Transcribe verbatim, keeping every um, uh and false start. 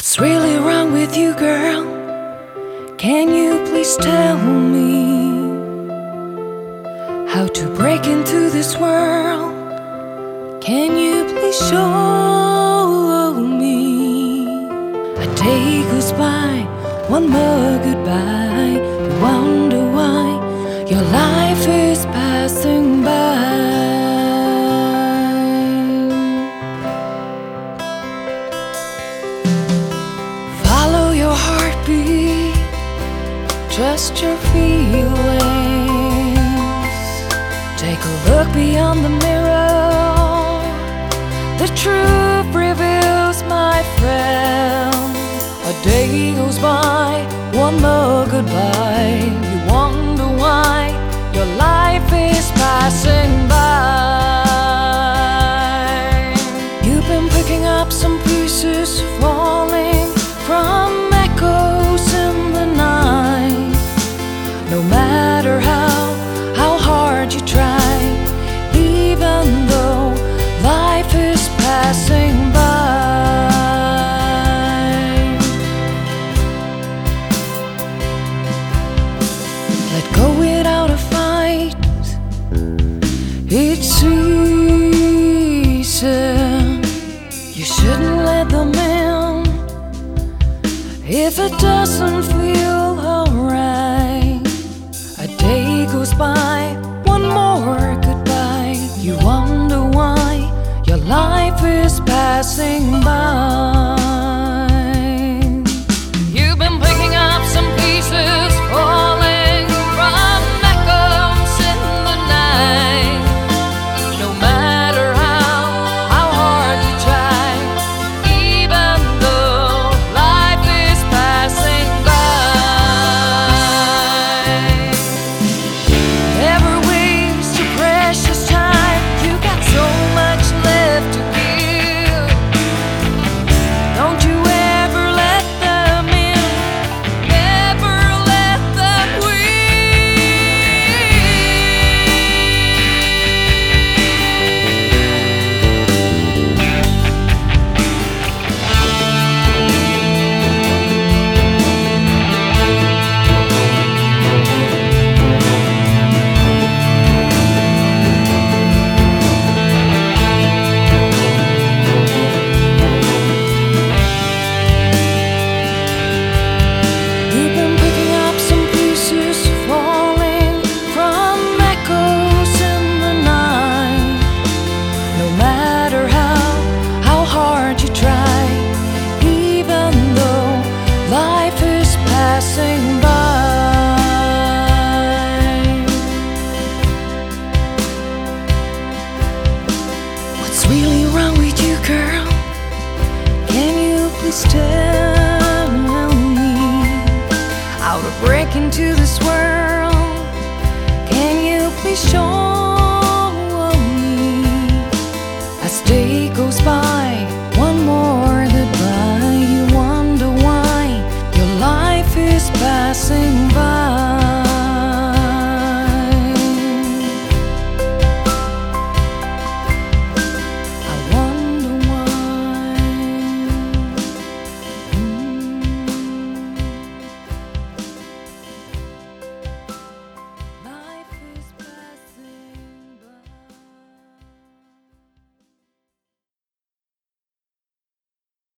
What's really wrong with you, girl? Can you please tell me how to break into this world? Can you please show me? A day goes by, one more goodbye. You wonder why your life is passing by. Follow your heartbeat, trust your feelings. Take a look beyond the mirror. The truth reveals, my friend. A day goes by, one more goodbye. You wonder why your life is passing by. You've been picking up some pieces falling from echoes in the night. No matter how, how hard you try, even though life is passing by. Let go without a fight, it's easy. You shouldn't let them in if it doesn't feel alright. A day goes by, one more goodbye. You wonder why your life is passing by. You've been picking up some pieces falling from echoes in the night. No matter how, how hard you try, even though life is passing by. Never waste your precious time. You got so much left to give. Don't you ever let them in, never let them You've been picking up some pieces falling from echoes in the night. No matter how, how hard you try, even though life is passing by. What's really wrong with you, girl? Can you please tell me how to break into this world? Can you please show